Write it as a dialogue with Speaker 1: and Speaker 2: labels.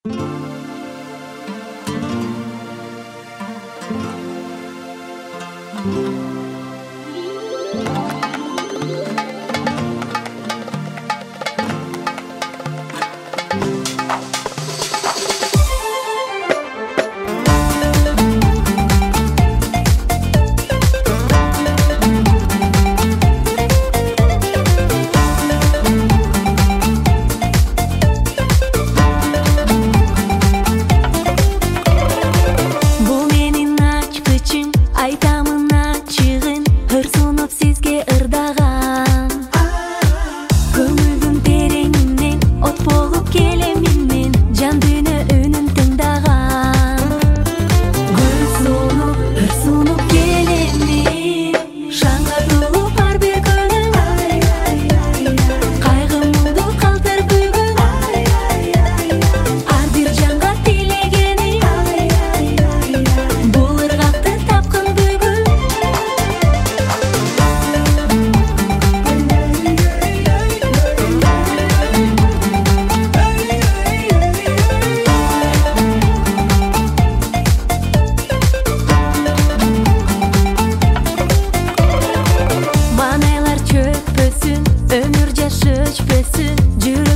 Speaker 1: Бул менин ачкычым, айтамын ачыгын, ырсынып сизге ырдаган. Көңүлдүн тереңинен от болуп келемин мен, жан дүйнө үнүн тыңдаган. Көз сонуп, ырсынып келемин, шаңдатылып ар бир күнүм. Кайгы муңду калтыр бүгүн, ар бир жанга тилегеним. Бул ыргакты тапкын бүгүн. Маанайлар чөкпөсүн, өмүр жаш өчпөсүн, жүрөк